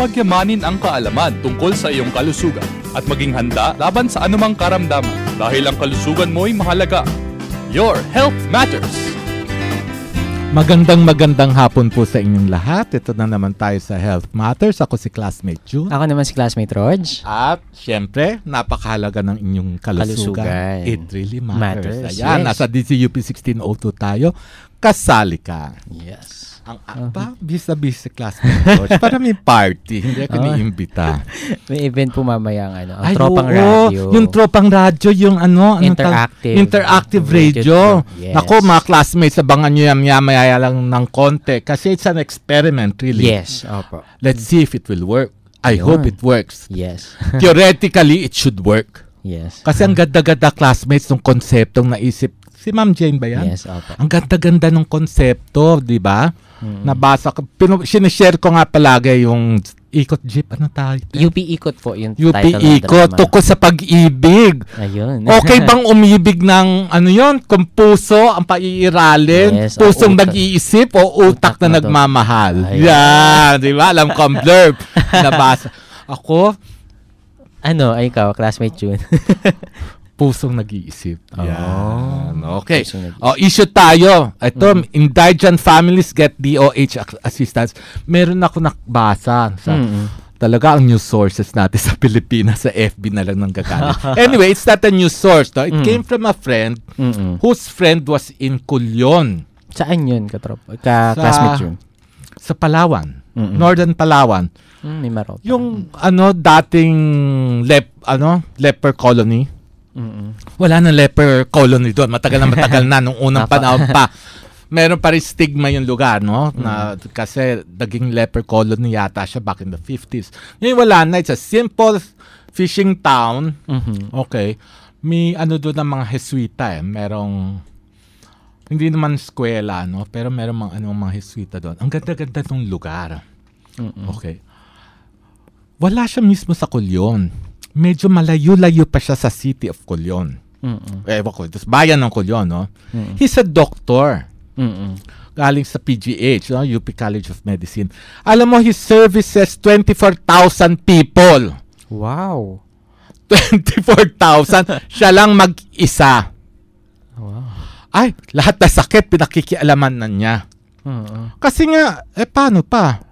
pagyamanin ang kaalaman tungkol sa iyong kalusugan at maging handa laban sa anumang karamdaman dahil ang kalusugan mo'y mahalaga. Your health matters! Magandang hapon po sa inyong lahat. Ito na naman tayo sa Health Matters. Ako si Classmate June. Ako naman si Classmate Rog. At syempre, napakahalaga ng inyong kalusugan. It really matters. Ayan, yes. Nasa DCUP 1602 tayo. Kasali ka. Yes. Ang bisa-bisa Classmate Rog. Para may party. Hindi ako niimbita. May event po mamaya ang Tropang Radio. Yung Tropang Radio, yung interactive radio. Yes. Nako, mga classmates, abangan nyo yan maya lang ng konti. Kasi it's an experiment, really. Yes. Opo. Let's see if it will work. I hope it works. Yes. Theoretically, it should work. Yes. Kasi ang ganda-ganda, classmates, ng konseptong naisip. Si Ma'am Jane ba yan? Yes, opo. Ang ganda-ganda ng konsepto, di ba? Nabasa ko. Sinishare ko nga palagi yung Ikot Jeep. Ano tayo? UP Ikot po yung UP title Ikot. Tukol sa pag-ibig. Ayun. Okay bang umibig ng kung puso ang paiiralin? Yes, Pusong utak. nag-iisip o utak na nagmamahal? Ayun. Yan. Di ba? Alam ko ang blurb. Nabasa. Ako, Ikaw, Classmate June. pusong nag-iisip. Yan. Okay. Pusong Issue tayo. Ito, indigent families get DOH assistance. Meron ako nakbasa sa talaga ang news sources natin sa Pilipinas, sa FB na lang nang gagaling. Anyway, it's not a news source. No? It came from a friend whose friend was in Culion. Saan yun, Classmate June? Sa Palawan. Northern Palawan. May Marot. Yung dating leper colony. Wala nang leper colony doon. Matagal na nung unang panahon pa. Meron pa rin stigma yung lugar, no? Na, kasi naging leper colony yata siya back in the 50s. Ngayon wala na. It's a simple fishing town. Okay. May doon ng mga Jesuita Merong, hindi naman eskwela, no? Pero meron mga Jesuita doon. Ang ganda-ganda ng lugar. Okay. Wala siya mismo sa Culion. Medyo malayo-layo pa siya sa city of Culion. Ewan ko, ito bayan ng Culion, no? He's a doctor. Galing sa PGH, no? UP College of Medicine. Alam mo, his services 24,000 people. Wow. 24,000. Siya lang mag-isa. Wow. Ay, lahat na sakit, pinakikialaman na niya. Kasi nga, paano pa?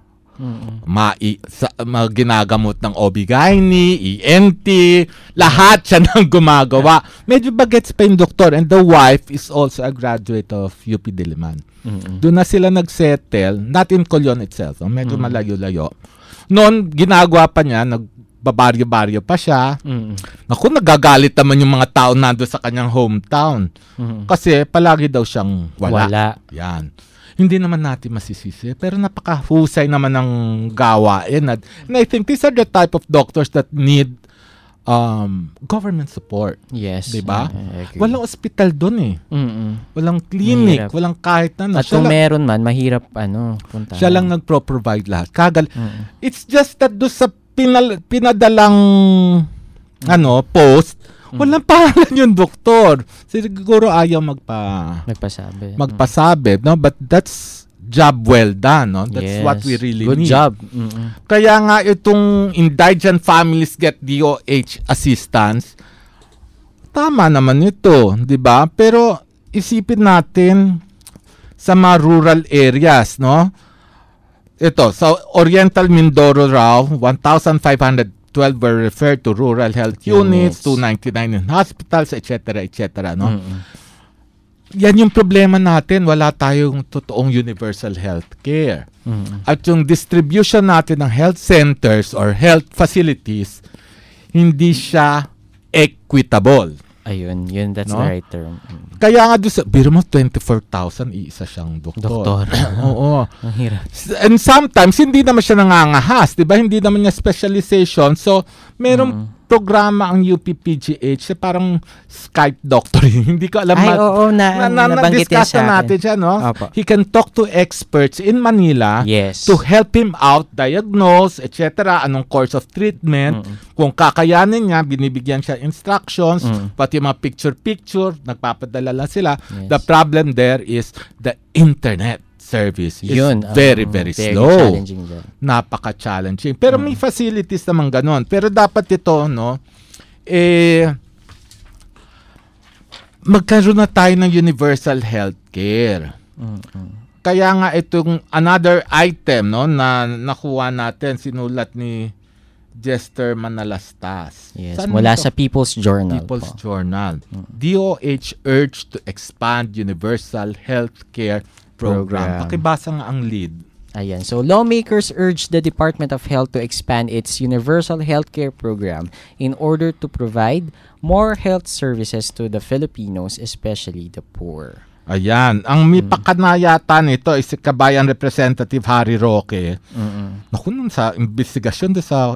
Ginagamot ng OB-GYN, ENT, lahat siya nang gumagawa. Medyo bagets pa yung doktor, and the wife is also a graduate of UP Diliman. Doon na sila nagsettle, not in Culion itself, medyo malayo-layo. Noon, ginagawa pa niya, nagbabaryo-baryo pa siya. Naku, nagagalit naman yung mga tao nando sa kanyang hometown. Kasi palagi daw siyang wala. Yan. Hindi naman natin masisisi, pero napakahusay naman ng gawain. And I think these are the type of doctors that need government support. Yes. Diba? Walang ospital doon Walang clinic, walang kahit At kung meron man, mahirap punta. Siya lang nagpro-provide lahat. It's just that doon sa pinadalang post, walang pangalan yung doktor. Siguro ayaw magpasabi, no? But that's job well done, no? That's what we really need. Good job. Kaya nga itong indigent families get DOH assistance, tama naman ito, di ba? Pero isipin natin sa mga rural areas, no? Ito, sa Oriental Mindoro raw, 1,512 were referred to rural health units, 299 in hospitals, etc., no? Yan yung problema natin. Wala tayong totoong universal health care. At yung distribution natin ng health centers or health facilities, hindi siya equitable. Ayun, that's the right term. Kaya nga doon biro mo 24,000, iisa siyang doktor. Oo. Ang hirap. And sometimes, hindi naman siya nangangahas, di ba? Hindi naman niya specialization. So, merong programa ang UPPGH, parang Skype doctoring. Hindi ko alam. Nabanggit yan discuss na natin siya, no? Opo. He can talk to experts in Manila to help him out, diagnose, etc. Anong course of treatment. Kung kakayanin niya, binibigyan siya instructions, pati mga picture-picture, nagpapadala lang sila. The problem there is the internet. service is Yun, very slow. challenging din. Napaka-challenging. Pero may facilities naman ganon. Pero dapat ito, no, magkaroon na tayo ng universal healthcare. Kaya nga itong another item, no, na nakuha natin, sinulat ni Jester Manalastas. Yes, mula sa People's Journal. People's Journal. DOH urged to expand universal healthcare program. Pakibasa nga ang lead. Ayan. So, lawmakers urged the Department of Health to expand its universal healthcare program in order to provide more health services to the Filipinos, especially the poor. Ayan. Ang may pakanayata nito is si Kabayan Representative Harry Roque. Naku, nun sa investigasyon sa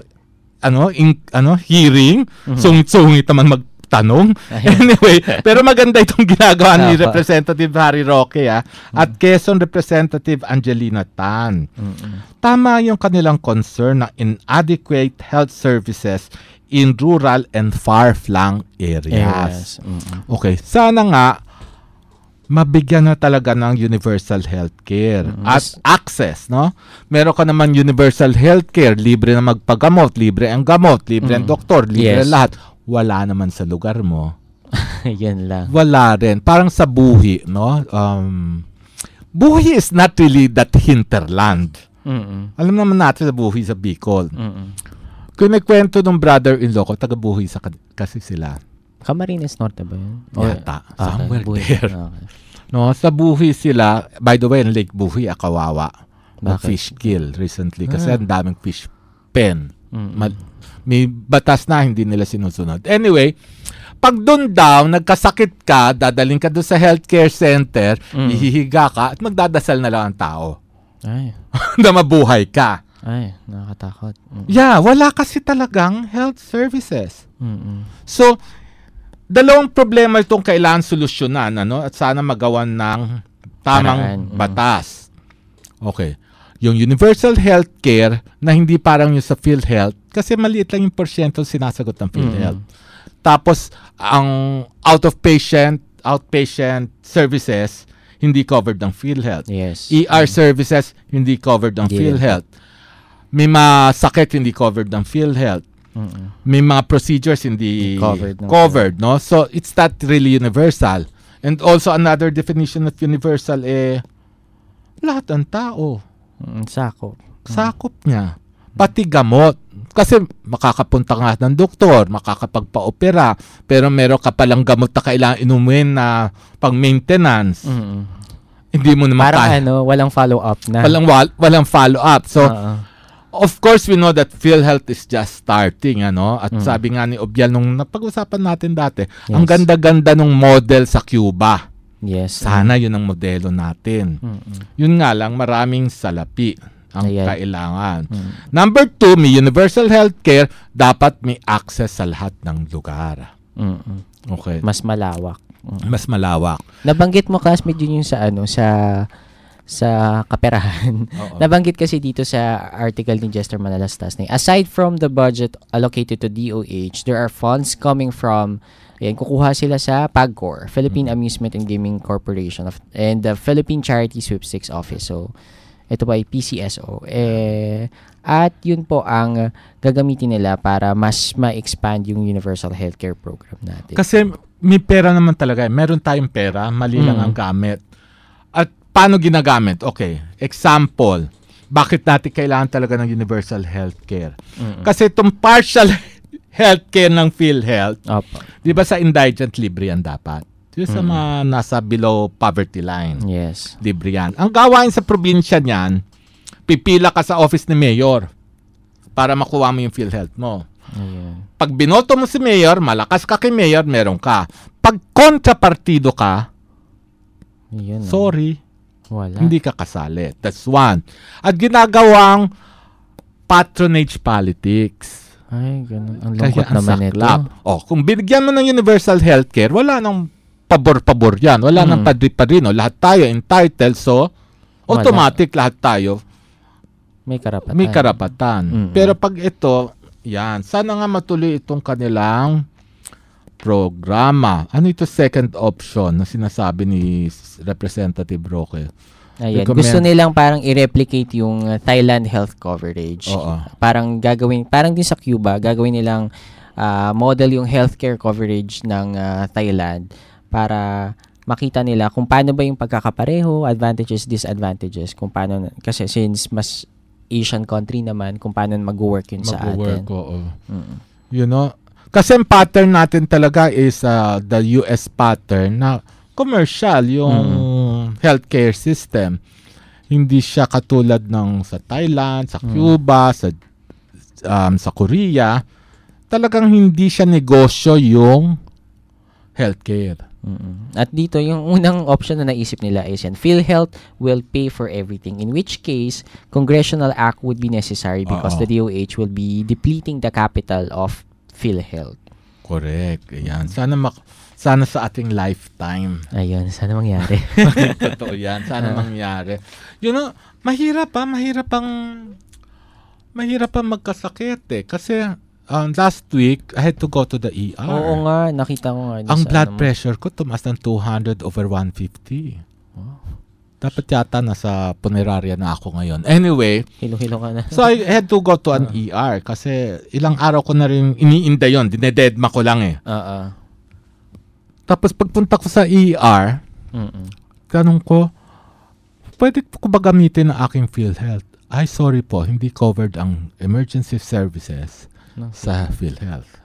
hearing, sungit-sungit naman magtanong. Anyway, pero maganda itong ginagawa ni Representative Harry Roque at Quezon Representative Angelina Tan. Tama yung kanilang concern na inadequate health services in rural and far-flung areas. Okay, sana nga mabigyan na talaga ng universal healthcare at access, no? Meron ka naman universal healthcare, libre na magpagamot, libre ang gamot, libre ang doktor, libre lahat. Wala naman sa lugar mo. Yan lang. Wala rin. Parang sa Buhi, no? Buhi is not really that hinterland. Alam naman natin sa Buhi sa Bicol. Kung nagkwento ng brother-in-law ko, taga Buhi kasi sila. Camarines Norte ba yun? Yata. Somewhere there. Okay. No, sa Buhi sila, by the way, Lake Buhi, Akawawa. Fish kill recently kasi ang daming fish pen. May batas na hindi nila sinusunod. Anyway, pag doon daw, nagkasakit ka, dadaling ka doon sa healthcare center, ihihiga ka at magdadasal na lang ang tao. Ay. Na mabuhay ka. Ay, nakakatakot. Yeah, wala kasi talagang health services. So, dalawang problema itong kailangan solusyonan, at sana magawan ng tamang batas. Okay. Yung universal healthcare na hindi parang yung sa PhilHealth kasi maliit lang yung porsyento sinasagot ng PhilHealth. Tapos, ang outpatient services hindi covered ng PhilHealth. Yes. ER services hindi covered ng PhilHealth. May mga sakit hindi covered ng PhilHealth. May mga procedures hindi covered, no? So, it's not really universal. And also, another definition of universal lahat ng tao. Sakop niya. Pati gamot. Kasi makakapunta nga ng doktor, makakapagpa-opera, pero meron ka palang gamot na kailangan inumin na pang-maintenance. Hindi mo naman parang walang follow-up na. Walang follow-up. So, of course, we know that PhilHealth is just starting, At sabi nga ni Obial nung napag-usapan natin dati, ang ganda-ganda ng model sa Cuba. Yes. Sana yun ang modelo natin. Yun nga lang, maraming salapi ang kailangan. Number 2, may universal healthcare, dapat may access sa lahat ng lugar. Okay. Mas malawak. Mas malawak. Nabanggit mo, classmate, yun yung sa kaperahan. Nabanggit kasi dito sa article ni Jester Manalastas na aside from the budget allocated to DOH, there are funds coming from kukuha sila sa PAGCOR, Philippine Amusement and Gaming Corporation and the Philippine Charity Sweepstakes Office. So, ito ba ay PCSO. At yun po ang gagamitin nila para mas ma-expand yung universal healthcare program natin. Kasi may pera naman talaga. Meron tayong pera, mali lang ang gamit. At paano ginagamit? Okay, example, bakit natin kailangan talaga ng universal healthcare? Kasi itong partial healthcare ng PhilHealth, di ba sa indigent, libre yan dapat? Di sa mga nasa below poverty line. Yes. Libre yan. Ang gawain sa probinsya niyan, pipila ka sa office ni Mayor para makuha mo yung PhilHealth mo. Pag binoto mo si Mayor, malakas ka kay Mayor, meron ka. Pag kontrapartido ka, sorry, wala. Hindi ka kasali. That's one. At ginagawang patronage politics. Ay, ganun. Ang lungkot naman ito. Kung binigyan mo ng universal healthcare, wala nang pabor-pabor yan. Wala nang padri-padrino. Lahat tayo entitled. So, automatic lahat tayo may karapatan. Pero pag ito, sana nga matuloy itong kanilang programa. Ano ito second option na sinasabi ni Representative Roque? Ayan. Gusto nilang parang i-replicate yung Thailand health coverage. Oo. Parang din sa Cuba, gagawin nilang model yung healthcare coverage ng Thailand para makita nila kung paano ba yung pagkakapareho, advantages, disadvantages, kung paano, kasi since mas Asian country naman, kung paano mag-work yun sa atin. You know, kasi ang pattern natin talaga is the US pattern na commercial yung healthcare system. Hindi siya katulad ng sa Thailand, sa Cuba, sa Korea. Talagang hindi siya negosyo yung healthcare. At dito, yung unang option na naisip nila is yan, PhilHealth will pay for everything. In which case, congressional act would be necessary because the DOH will be depleting the capital of PhilHealth. Correct. Ayan. Sana sa ating lifetime. Ayun, sana mangyari. Totoo yan. Sana mangyari. You know, mahirap pang magkasakit eh. Kasi last week, I had to go to the ER. Oo nga, nakita ko nga. Ang blood pressure ko tumaas ng 200 over 150. Wow. Dapat yata nasa punerarya na ako ngayon. Anyway, hilo-hilo ka na. So I had to go to an ER kasi ilang araw ko na rin iniinda yun. Dinededma ko lang eh. Tapos pagpunta ko sa ER, tanong ko, pwede ko ba gamitin ang aking PhilHealth? Ay, sorry po, hindi covered ang emergency services sa PhilHealth.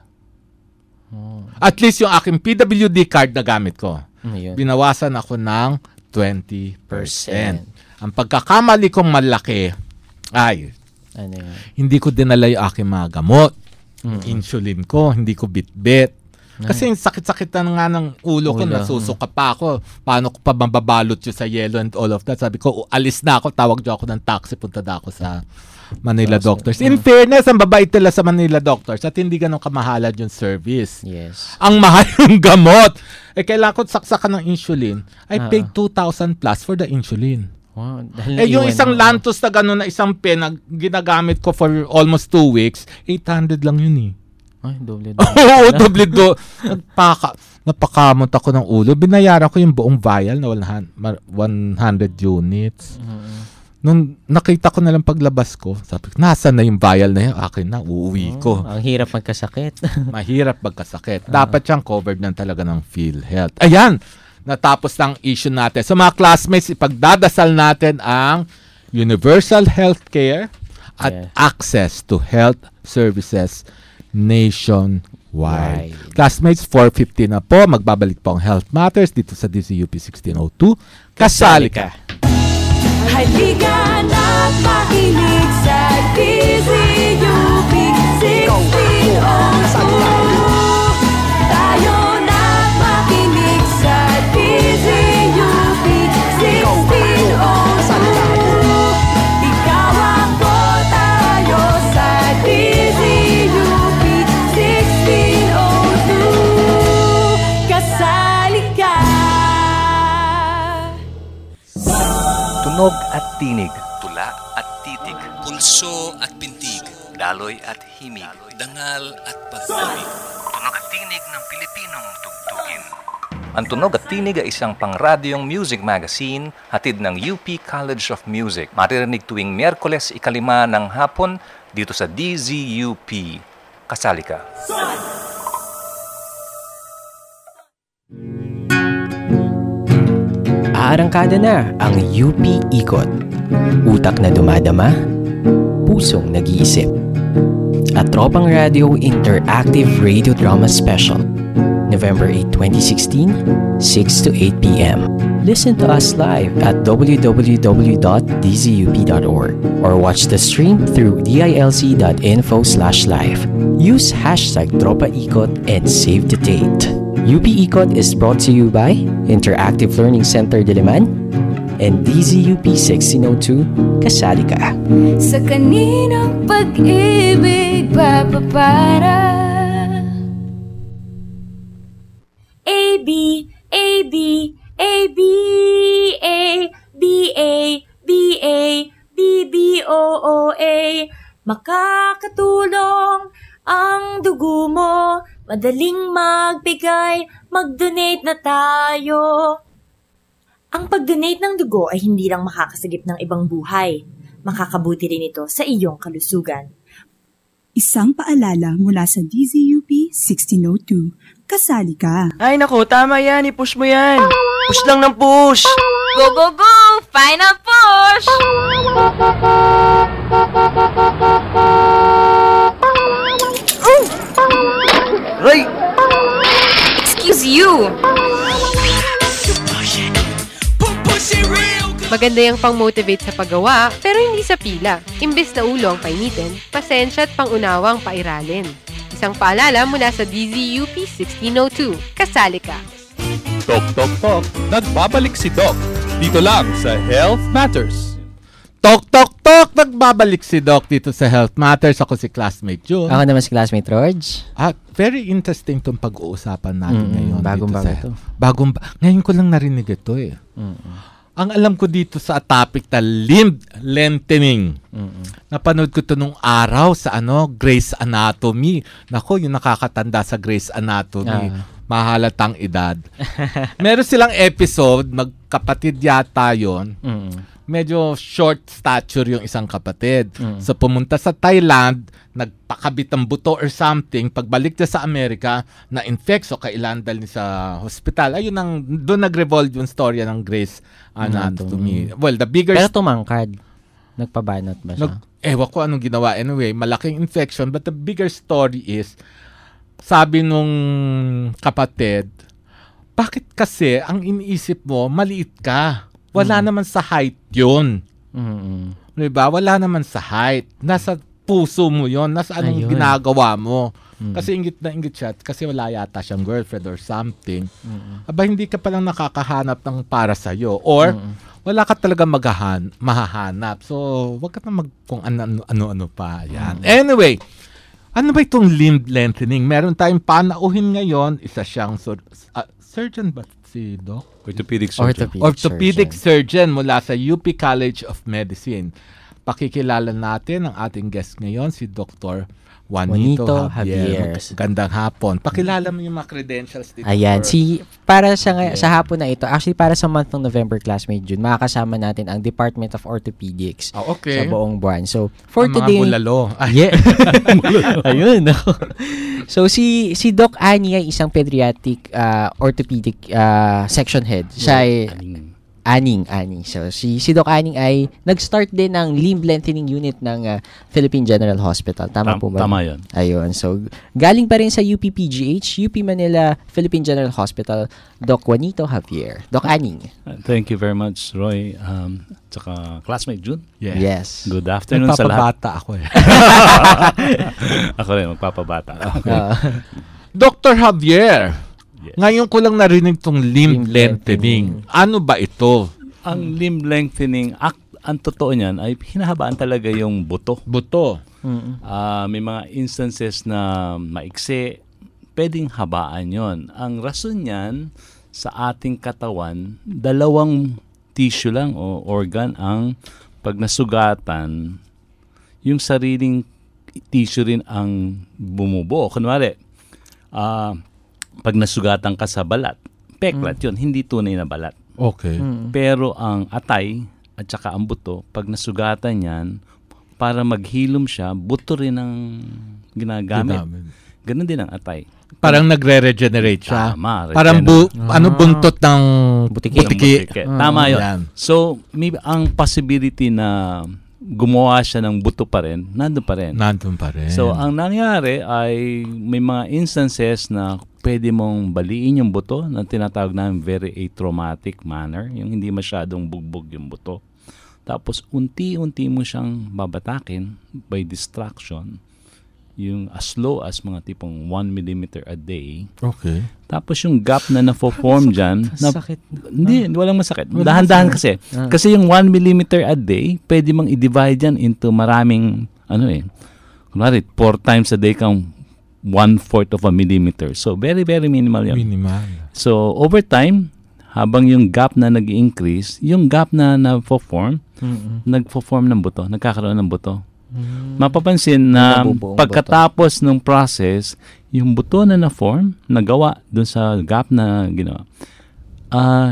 At least yung aking PWD card na gamit ko, binawasan ako ng 20%. Ang pagkakamali kong malaki ay hindi ko dinala yung aking mga gamot. Insulin ko, hindi ko bitbit. Kasi yung sakit-sakit na nga ng ulo ko, nasusuka pa ako. Paano ko pa mababalot yun sa yellow and all of that? Sabi ko, alis na ako, tawag niyo ako ng taxi, punta na ako sa Manila Doctors. In fairness, ang babait nila sa Manila Doctors at hindi ganun kamahalad yung service. Yes. Ang mahal yung gamot. Kailangan ko saksakan ng insulin. I paid 2,000 plus for the insulin. Wow, yung isang Lantus na gano'n na isang pen na ginagamit ko for almost 2 weeks, 800 lang yun eh. Ay, doble. Oo, doble. Napakamot ako ng ulo. Binayaran ko yung buong vial na 100 units. Nung nakita ko na lang paglabas ko, sabi ko, nasaan na yung vial na yun? Akin na, uuwi ko. Ang hirap magkasakit. Mahirap magkasakit. Dapat siyang covered ng talaga ng PhilHealth. Ayan! Natapos na ang issue natin. So mga classmates, ipagdadasal natin ang universal healthcare at access to health services nationwide. Classmates, 4:50 na po. Magbabalik po ang Health Matters dito sa DZUP 1602. Kasali ka! Halika na't makinig sa DZUP 1602. Tayo na't makinig sa DZUP 1602. Ikaw ako, tayo sa DZUP 1602. Kasali ka. Tunog at tinig, tula at titig, pulso at pintig, daloy at himig, dangal at pag-ibig. Tunog at tinig ng Pilipinong tugtugin. Ang Tunog at Tinig ay isang pangradyong music magazine hatid ng UP College of Music. Maririnig tuwing Miyerkules 5 ng hapon dito sa DZUP. Kasali ka. Aarangkada na ang UP Ikot. Utak na dumadama, pusong nag-iisip. At Tropang Radio Interactive Radio Drama Special, November 8, 2016, 6 to 8 p.m. Listen to us live at www.dzup.org or watch the stream through dilc.info/live. Use hashtag Tropaikot and save the date. UP Ikot is brought to you by Interactive Learning Center Diliman and DZUP 1602 Kasali Ka. Sa kaninang pag-ibig papapara. A-B, A-B, A-B, A, B-A, B-A, B-B-O-O-A. Makakatulong ang dugo mo, madaling magbigay, mag-donate na tayo. Ang pag-donate ng dugo ay hindi lang makakasagip ng ibang buhay. Makakabuti rin ito sa iyong kalusugan. Isang paalala mula sa DZUP 1602. Kasali ka. Ay naku, tama yan. I-push mo yan. Push lang ng push. Go, go, go! Final push! Ray! Excuse you! Maganda yung pang-motivate sa paggawa, pero hindi sa pila. Imbes na ulo ang painitin, pasensya at pangunawang pairalin. Isang paalala mula sa DZUP 1602. Kasali ka! Tok, tok, tok. Nagbabalik si Doc. Dito lang sa Health Matters. Tok, tok, tok! Nagbabalik si Doc dito sa Health Matters. Ako si Classmate June. Ako naman si Classmate Rog. Very interesting itong pag-uusapan natin ngayon. Bagong-bago ito. Ngayon ko lang narinig ito eh. Ang alam ko dito sa topic na limb lengthening. Napanood ko ito nung araw sa Grey's Anatomy. Nako, yung nakakatanda sa Grey's Anatomy. Mahalatang edad. Meron silang episode, magkapatid yata yun. Medyo short stature yung isang kapatid. So pumunta sa Thailand, nagpakabit ng buto or something. Pagbalik niya sa Amerika, na-infect. So kailan dahil sa hospital. Ayun, doon nag-revolve yung storya ng Grey's Anatomy. Well, the bigger... Pero tumangkad. Nagpabanot ba siya? Ewan ko anong ginawa. Anyway, malaking infection. But the bigger story is, sabi nung kapatid, bakit kasi ang iniisip mo, maliit ka? Wala naman sa height yun. Diba? Wala naman sa height. Nasa puso mo yun. Nasa anong ginagawa mo. Kasi ingit na ingit siya. Kasi wala yata siyang girlfriend or something. Aba, hindi ka palang nakakahanap ng para sa'yo. Or, wala ka talaga mahahanap. So, wag ka na kung ano-ano pa. Yan. Anyway, ano ba itong limb lengthening? Meron tayong panauhin ngayon. Isa siyang surgeon ba si Doc? Orthopedic surgeon mula sa UP College of Medicine. Pakikilala natin ang ating guest ngayon, si Dr. Juanito Javier. Gandang hapon. Pakilala mo yung mga credentials dito. Ayan. Para sa hapon na ito, actually para sa month ng November, Classmate June, makakasama natin ang Department of Orthopedics sa buong buwan. So, for today... Mga bulalo. Yeah. Ayun. So, si Doc Annie ay isang pediatric orthopedic section head. Siya ay... Aning. So, si Doc Aning ay nag-start din ng limb lengthening unit ng Philippine General Hospital. Tama po ba? Tama yun. Ayun. So, galing pa rin sa UP-PGH, UP Manila Philippine General Hospital, Doc Juanito Javier. Doc Aning. Thank you very much, Roy. Tsaka Classmate June. Yes. Good afternoon sa lahat. Magpapabata ako eh. Ako rin, magpapabata. Okay. Dr. Javier. Yes. Ngayon ko lang narinig tong limb lengthening. Ano ba ito? Ang limb lengthening, ang totoo niyan ay hinahabaan talaga yung buto. May mga instances na maiksi, pwedeng habaan yon. Ang rason niyan, sa ating katawan, dalawang tissue lang o organ ang pag nasugatan, yung sariling tissue rin ang bumubuo. Kunwari, pag nasugatan ka sa balat, peklat yun, hindi tunay na balat. Okay. Pero ang atay at saka ang buto, pag nasugatan yan, para maghilom siya, buto rin ang ginagamit. Ganun din ang atay. Parang nagre-regenerate siya. Tama. Parang buntot ng butiki. Tama yun. Yan. So, ang possibility na gumawa siya ng buto pa rin, nandun pa rin. So, ang nangyari ay may mga instances na pwede mong baliin yung buto na tinatawag namin very atraumatic manner, yung hindi masyadong bugbog yung buto. Tapos, unti-unti mo siyang babatakin by distraction, yung as low as mga tipong 1 millimeter a day. Okay. Tapos yung gap na na-form dyan, hindi, walang masakit. Dahan-dahan kasi. Kasi yung 1 millimeter a day, pwede mong i-divide yan into maraming, kunwari, 4 times a day kang 1/4 of a millimeter. So, very, very minimal yan. So, over time, habang yung gap na nag-increase, yung gap na nagfo-form ng buto, nagkakaroon ng buto. Mapapansin na pagkatapos ng process, yung buto na na-form, nagawa dun sa gap na ginawa,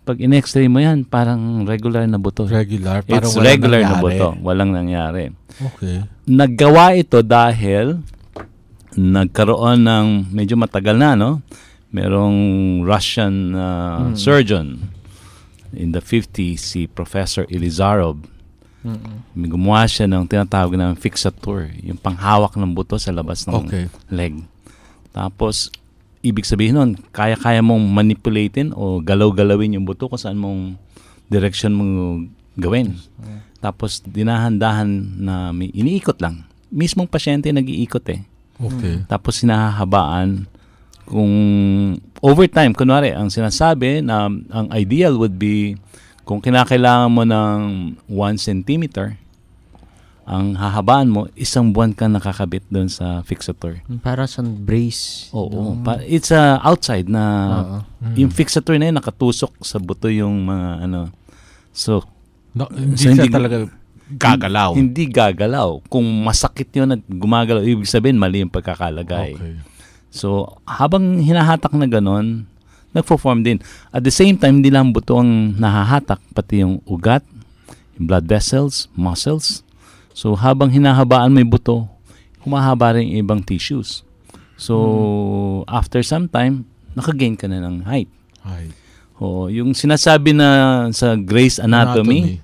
Pag in-x-ray mo yan, parang regular na buto. Regular? Parang It's regular na buto. Walang nangyari. Okay. Naggawa ito dahil nagkaroon ng medyo matagal na, no? Merong Russian surgeon in the 50s, si Professor Ilizarov. Gumawa siya ng tinatawag na fixator, yung panghawak ng buto sa labas ng leg. Tapos, ibig sabihin nun, kaya mong manipulatin o galaw-galawin yung buto kung saan mong direction mong gawin. Tapos, dinahan-dahan na may iniikot lang. Mismong pasyente nag-iikot eh. Okay. Tapos, sinahabaan kung over time, kunwari, ang sinasabi na ang ideal would be kung kinakailangan mo ng 1 centimeter, ang hahabaan mo, 1 buwan ka nakakabit doon sa fixator. Para sa brace. Oo. It's outside na yung fixator na yun, nakatusok sa buto yung mga ano. So, hindi talaga gagalaw. Hindi gagalaw. Kung masakit yun at gumagalaw, ibig sabihin, mali yung pagkakalagay. Okay. So, habang hinahatak na ganon, nagpo-form din. At the same time, hindi lang buto ang nahahatak, pati yung ugat, yung blood vessels, muscles. So, habang hinahabaan mo yung buto, humahaba rin yung ibang tissues. So, after some time, nakagain ka na ng height. Yung sinasabi na sa Grey's Anatomy.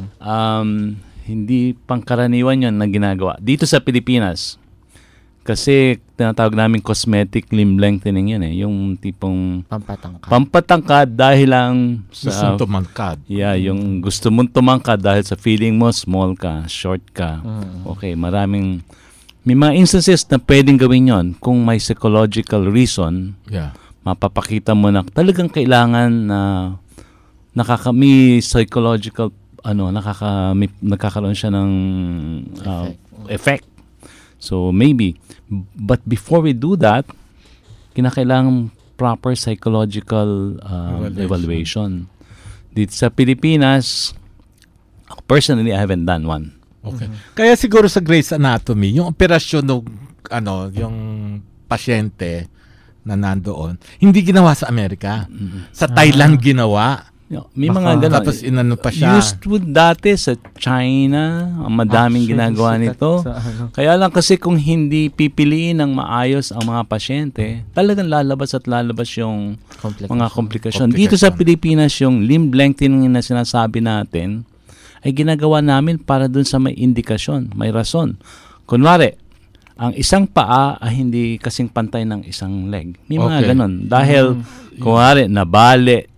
Hindi pangkaraniwan yun na ginagawa. Dito sa Pilipinas, kasi tinatawag namin cosmetic limb lengthening yan eh. Yung tipong pampatangkad dahil lang sa... Gusto tumangkad. Yeah, yung gusto mong tumangkad dahil sa feeling mo small ka, short ka. Okay, may mga instances na pwedeng gawin yon kung may psychological reason. Yeah. Mapapakita mo na talagang kailangan na may psychological nagkakaroon siya ng effect. So, maybe. But before we do that, kinakailangan proper psychological evaluation. Dito sa Pilipinas, personally, I haven't done one. Okay. Kaya siguro sa Grey's Anatomy, yung operasyon ng yung pasyente na nandoon, hindi ginawa sa Amerika. Sa Thailand ginawa. May mga ganun. Tapos inano pa siya. Used to dati sa China, ang madaming ginagawa nito. Kaya lang kasi kung hindi pipiliin ng maayos ang mga pasyente, talagang lalabas yung mga komplikasyon. Dito sa Pilipinas, yung limb lengthening na sinasabi natin, ay ginagawa namin para dun sa may indikasyon, may rason. Kunwari, ang isang paa ay hindi kasing pantay ng isang leg. May mga ganun. Dahil, kunwari, nabali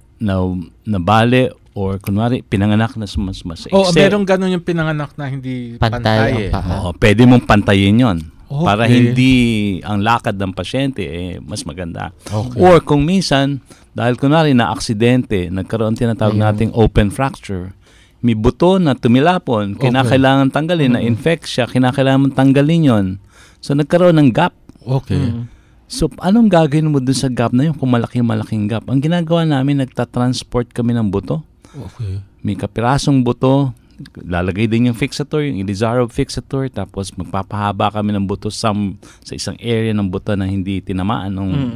or kunwari pinanganak na mas merong ganun yung pinanganak na hindi pantay. Pwede mong pantayin yon para hindi ang lakad ng pasyente mas maganda. Or kung minsan dahil kunwari na aksidente, nagkaroon tinatawag nating open fracture, may buto na tumilapon, kinakailangan tanggalin, na infect siya, kinakailangan tanggalin yon. So nagkaroon ng gap. So, anong gagawin mo dun sa gap na yun kung malaking gap? Ang ginagawa namin, nagtatransport kami ng buto. May kapirasong buto, lalagay din yung fixator, yung Ilizarov fixator, tapos magpapahaba kami ng buto sa isang area ng buto na hindi tinamaan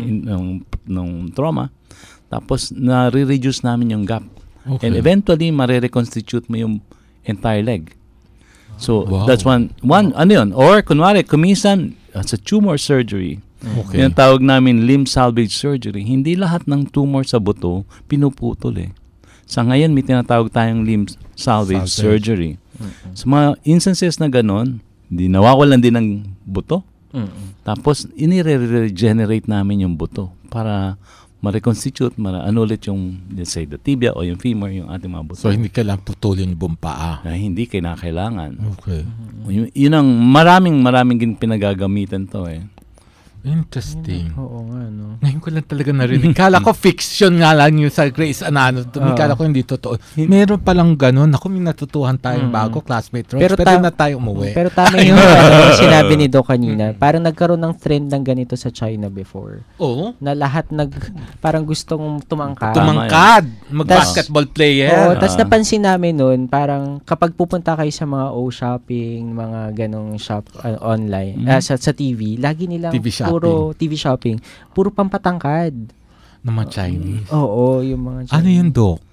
ng trauma. Tapos, nare-reduce namin yung gap. And eventually, mare-reconstitute mo yung entire leg. So, that's one ano yun? Or, kunwari, kumisan, sa tumor surgery, yung tawag namin limb salvage surgery, hindi lahat ng tumor sa buto pinuputol eh. Sa ngayon, may tinatawag tayong limb salvage surgery. Sa mga instances na ganon, hindi nawawalan din ng buto. Tapos, inire-regenerate namin yung buto para ma-reconstitute, ulit yung, let's say, the tibia o yung femur, yung ating mga buto. So, hindi kailangan putulin yung buong paa? Hindi kailangan. Yun ang maraming pinagagamitan to eh. Interesting. Oo nga, no? Ngayon ko lang talaga narinig. Kala ko fiction nga lang yung sa Grey's Anatomy. Kala ko hindi totoo. Meron palang ganun. Ako, may natutuhan tayong bago, classmate Roach. Pero na tayo umuwi. Pero tama yung sinabi ni Doc kanina. Parang nagkaroon ng trend ng ganito sa China before. Oo. Na lahat parang gustong tumangkad. Mag-basketball player. Oo. Tapos napansin namin nun, parang kapag pupunta kayo sa mga shopping, mga ganong shop online, sa TV, lagi nilang TV shopping, puro pampatangkad. Ng mga Chinese. Oo, yung mga Chinese. Ano yun, Doc?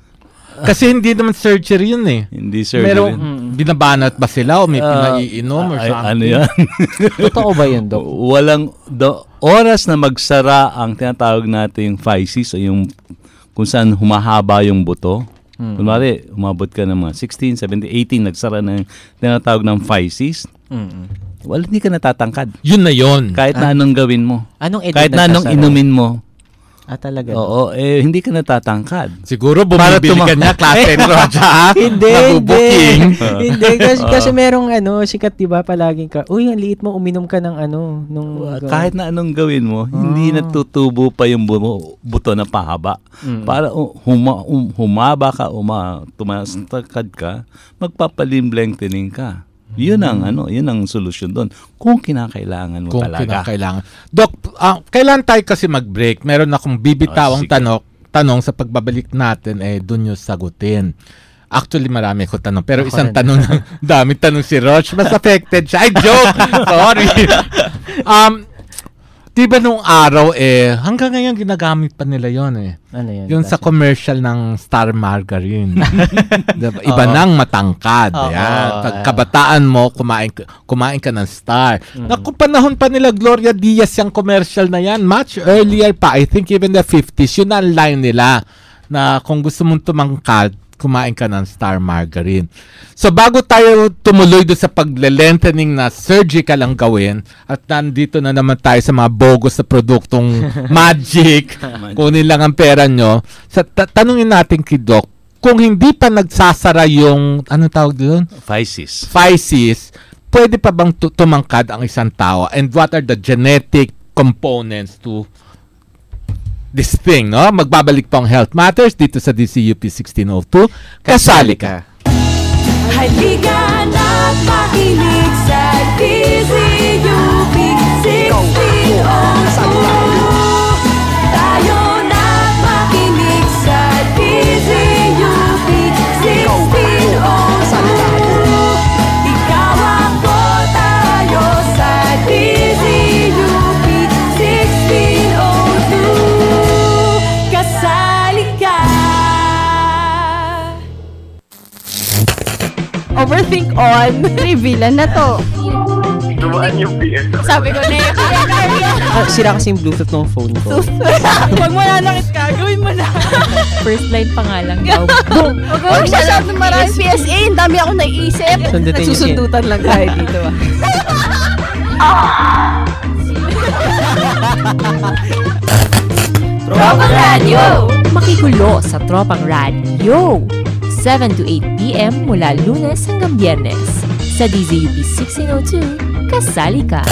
Kasi hindi naman surgery yun eh. Hindi surgery. Pero binabanat ba sila o may pinaiinom or something? Ano yan? Totoo ba yun, Dok? Oras na magsara ang tinatawag natin yung physis o yung kung saan humahaba yung buto. Kunwari, umabot ka ng mga 16, 17, 18, nagsara ng tinatawag ng physis. Well, hindi ka natatangkad. Yun na yun. Kahit na anong gawin mo. Anong edad kahit na anong inumin mo. Talaga. Oo, hindi ka natatangkad. Siguro bumibili ka niya, klase Roja. Hindi. Kasi merong sikat, diba, palaging ka, uy, ang liit mo, uminom ka ng kahit na anong gawin mo, hindi natutubo pa yung buto na pahaba. Para humaba ka, tumastakad ka, magpapalim-lengthening ka. Yun ang solusyon doon. Kung kinakailangan mo talaga. Kung kinakailangan. Doc, kailan tayo kasi mag-break? Meron akong bibitawang tanong sa pagbabalik natin, doon yung sagutin. Actually, marami ko tanong. Pero isang tanong lang, dami tanong si Roch. Mas affected siya. Ay, joke! Sorry. Diba nung araw hanggang ngayon ginagamit pa nila yon Ano yun? Yung sa commercial ng Star Margarine. Diba? Iba nang matangkad. Pagkabataan mo, kumain ka ng Star. Naku, panahon pa nila Gloria Diaz yung commercial na yan. Much earlier pa. I think even the 50s. Yun ang line nila na kung gusto mong tumangkad, kumain ka ng Star Margarine. So, bago tayo tumuloy doon sa pagle-lengthening na surgical ang gawin, at nandito na naman tayo sa mga bogus na produktong magic, kunin lang ang pera nyo, tanungin natin kay Doc, kung hindi pa nagsasara yung, ano tawag doon? Physis. Pwede pa bang tumangkad ang isang tao? And what are the genetic components to this thing, no? Magbabalik po ang Health Matters dito sa DZUP 1602. Kasali ka! Halika na't makinig sa DZUP 1602. Tayo na't makinig sa DZUP 1602. Ikaw ako, tayo sa DZUP 1602. Kasali ka! Overthink on. Reveal na to. Dumaan yung PS. Sabi ko na yun. Sira kasi yung Bluetooth ng phone ko. Pag mananakit ka, gawin mo na. First line pa nga lang daw. Boom! Huwag masyadong maraming PSA. Ang dami ako naiisip. Nagsusundutan lang tayo dito. Tropang Radio! Makigulo sa Tropang Radio. 7 to 8 p.m. mula Lunes hanggang Biyernes. Sa DZUP 1602, kasali ka!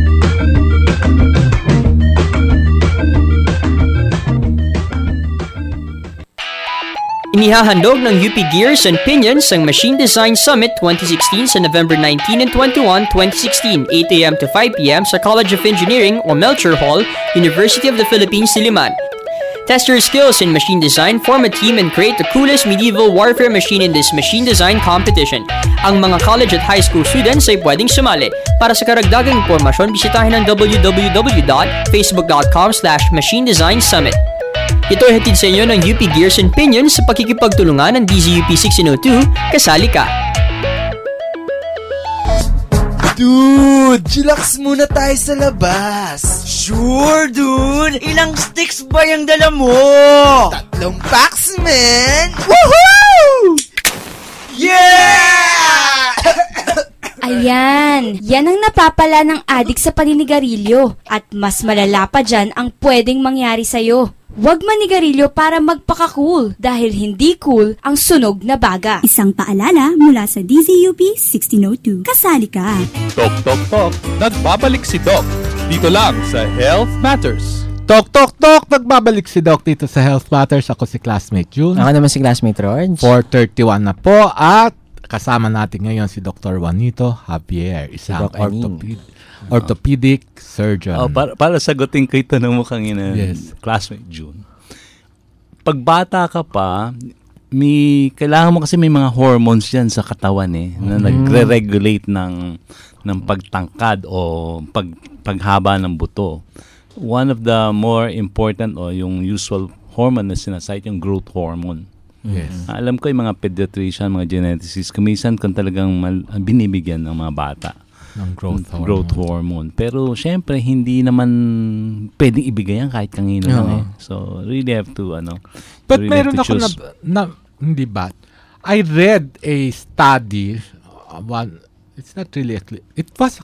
Inihahandog ng UP Gears and Pinions ang Machine Design Summit 2016 sa November 19 and 21, 2016, 8 a.m. to 5 p.m. sa College of Engineering o Melcher Hall, University of the Philippines, Diliman. Test your skills in machine design, form a team, and create the coolest medieval warfare machine in this machine design competition. Ang mga college at high school students ay pwedeng sumali. Para sa karagdagang impormasyon, bisitahin ang www.facebook.com/machinedesignsummit. Ito ay hatid sa inyo ng UP Gears and Pinions sa pakikipagtulungan ng DZUP 1602, kasali ka! Dude, chillax muna tayo sa labas. Sure, dude. Ilang sticks ba yung dala mo? 3 packs, man. Woohoo! Yeah! Ayan, yan ang napapala ng adik sa paninigarilyo. At mas malala pa dyan ang pwedeng mangyari sa'yo. Huwag manigarilyo para magpaka-cool dahil hindi cool ang sunog na baga. Isang paalala mula sa DZUP 1602. Kasali ka! Tok, tok, tok. Nagbabalik si Doc. Dito lang sa Health Matters. Tok, tok, tok. Nagbabalik si Doc dito sa Health Matters. Ako si Classmate June. Ako naman si Classmate Rorge. 4:31 na po at kasama natin ngayon si Dr. Juanito Javier, isang orthopedic surgeon. Para sagutin ko yung tanong mo kanina, yes. Classmate June. Pag bata ka pa, kailangan mo kasi may mga hormones yan sa katawan na nagre-regulate ng pagtangkad o paghaba ng buto. One of the more important o yung usual hormone na sinasite, yung growth hormone. Yes. Alam ko yung mga pediatrician, mga geneticists, kumisan kung talagang binibigyan ng mga bata ng growth hormone. Pero syempre, hindi naman pwedeng ibigay yan kahit kanino lang So, really have to, But really meron have to ako choose. hindi ba? I read a study, it's not really it was,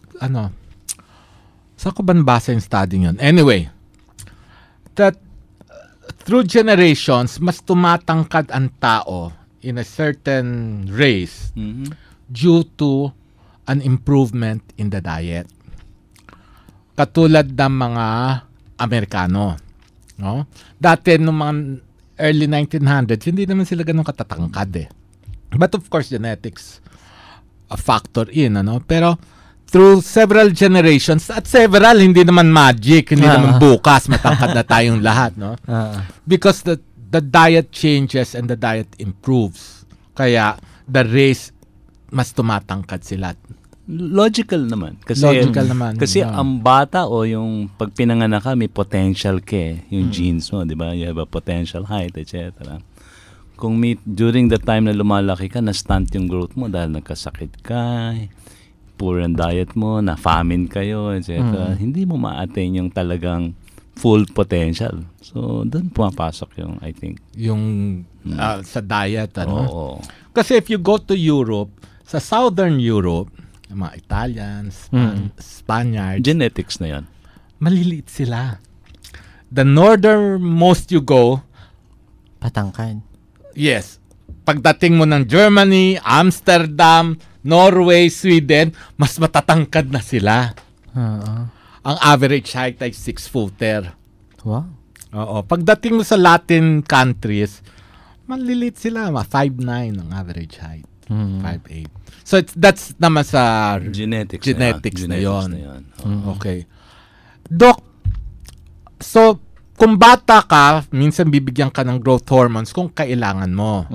saan ko ba nabasa yung study yun? Anyway, that through generations, mas tumatangkad ang tao in a certain race due to an improvement in the diet. Katulad ng mga Amerikano. No? Dati, nung mga early 1900s, hindi naman sila ganun katatangkad eh. But of course, genetics a factor in. Pero through several generations, at several, hindi naman magic, hindi naman bukas, matangkad na tayong lahat, no? Because the diet changes and the diet improves. Kaya, the race, mas tumatangkad sila. Logical naman. Kasi ang bata o yung pag pinanganak ka, may potential ka yung genes mo, di ba? You have a potential height, etc. Kung during the time na lumalaki ka, na-stunt yung growth mo dahil nagkasakit ka, poor ang diet mo, na-famine kayo, etc. Hindi mo ma-attain yung talagang full potential. So, doon pumapasok yung, I think. Yung sa diet, Kasi if you go to Europe, sa Southern Europe, mga Italians, Spaniards, genetics na yan. Maliliit sila. The northernmost you go, patangkad. Yes. Pagdating mo ng Germany, Amsterdam, Norway, Sweden, mas matatangkad na sila. Ang average height ay 6-footer. Wow. Oo. Pagdating mo sa Latin countries, maliliit sila. 5'9" ang average height. 5'8". So, that's naman sa genetics na yun. Okay. Doc, so, kung bata ka, minsan bibigyan ka ng growth hormones kung kailangan mo.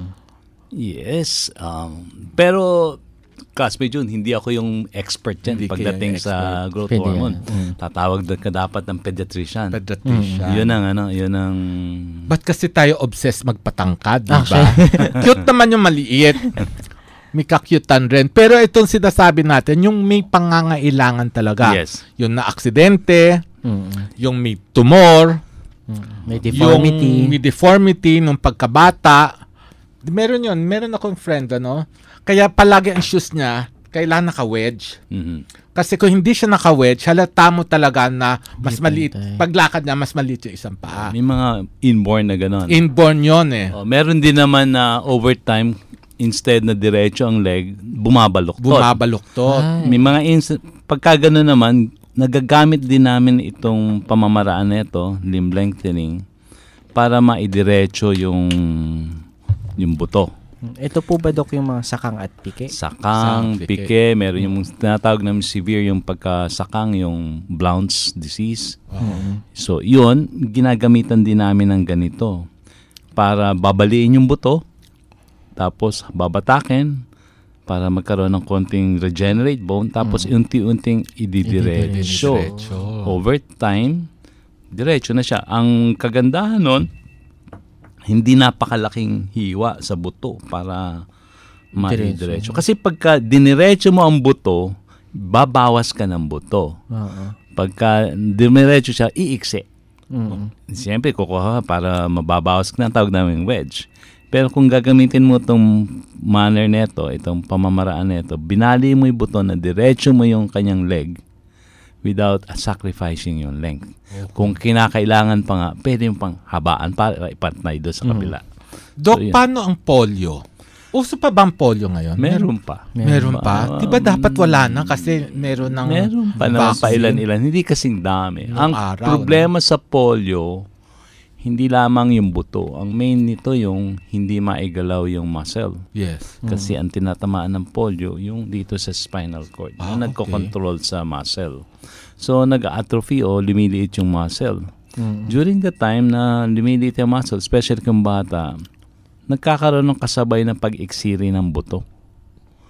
Yes. Pero, classmate Jun, hindi ako yung expert dyan pagdating sa growth hormone. Tatawag ka dapat ng pediatrician. Yun ang... Ba't kasi tayo obsessed magpatangkad, di ba? Cute naman yung maliit. May kakyutan rin. Pero itong sinasabi natin, yung may pangangailangan talaga. Yes. Yung na-aksidente, yung may tumor, may deformity. Yung may deformity nung pagkabata. Meron yun. Meron akong friend, Kaya palagi ang shoes niya, kailangan naka-wedge. Kasi kung hindi siya naka-wedge, halata mo talaga na mas maliit. Paglakad niya, mas maliit yung isang paa. May mga inborn na gano'n. Inborn yun eh. Meron din naman na over time, instead na diretso ang leg, bumabaluktot. May mga pagka gano'n naman, nagagamit din namin itong pamamaraan na ito, limb lengthening, para maidiretso yung buto. Ito po ba, Dok, yung mga sakang at pike? Sakang, pike, meron yung tinatawag namin severe, yung pagkasakang, yung Blount's disease. So, yun, ginagamitan din namin ng ganito para babaliin yung buto, tapos babatakin para magkaroon ng konting regenerate bone, tapos unti-unting ididiretso. Over time, diretso na siya. Ang kagandahan nun, hindi napakalaking hiwa sa buto para maidiretso. Kasi pagka diniretso mo ang buto, babawas ka ng buto. Pagka diniretso siya, iiksi. Siyempre, kukuha para mababawas ka na, tawag namin wedge. Pero kung gagamitin mo itong manner neto, itong pamamaraan neto, binali mo yung buto na diretso mo yung kanyang leg without sacrificing yung length. Kung kinakailangan pa nga, pwede yung pang habaan para ipatnay doon sa kabila. Dok, paano ang polio? Uso pa ba ang polio ngayon? Meron pa. Meron pa? Diba dapat wala na kasi meron pa naman pa ilan-ilan. Hindi kasing dami. Ang problema sa polio, hindi lamang yung buto. Ang main nito yung hindi maigalaw yung muscle. Yes. Kasi ang tinatamaan ng polio, yung dito sa spinal cord. Yung nagko-control sa muscle. So, nag-atrophy o lumiliit yung muscle. During the time na lumiliit yung muscle, especially kung bata, nagkakaroon ng kasabay ng pag-iksiri ng buto.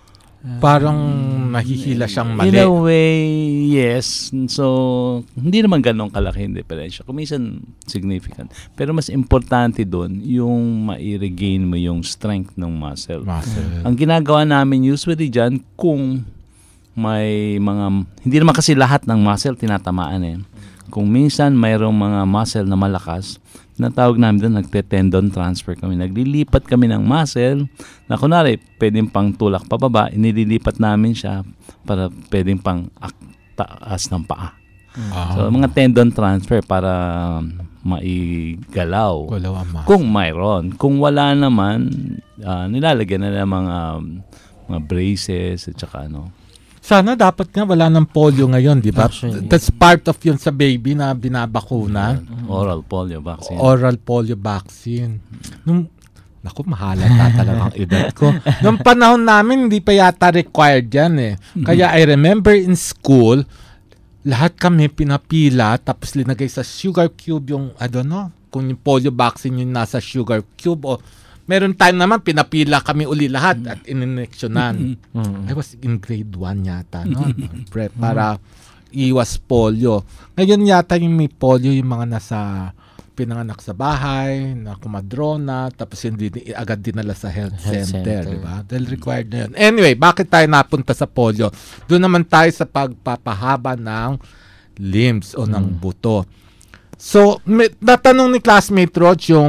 Parang nahihila siyang mali. In a way, yes. So, hindi naman ganun kalaki yung diferensya. Kung minsan, significant. Pero mas importante doon, yung ma-regain mo yung strength ng muscle. Ang ginagawa namin usually dyan, kung may mga, hindi naman kasi lahat ng muscle tinatamaan eh. Kung minsan mayroong mga muscle na malakas, natawag namin doon, nagte-tendon transfer kami. Naglilipat kami ng muscle na kunwari, pwedeng pang tulak pababa, inililipat namin siya para pwedeng pang taas ng paa. So, mga tendon transfer para maigalaw. Kung mayroon. Kung wala naman, nilalagyan na mga braces at saka ano. Sana dapat nga wala ng polio ngayon, di ba? That's part of yun sa baby na binabakuna. Oral polio vaccine. Oral polio vaccine. Naku, mahalata talaga ang edad ko. Nung panahon namin, hindi pa yata required yan eh. Kaya I remember in school, lahat kami pinapila, tapos linagay sa sugar cube yung, I don't know, kung yung polio vaccine yung nasa sugar cube o meron time naman, pinapila kami uli lahat at ininjeksyonan. I was in grade 1 yata, no? Prep para iwas polio. Ngayon yata yung may polio yung mga nasa pinanganak sa bahay, na kumadrona, tapos hindi agad dinala sa health center. Diba? Dahil required na yun. Anyway, bakit tayo napunta sa polio? Doon naman tayo sa pagpapahaba ng limbs o ng buto. So, natanong ni classmate Rog yung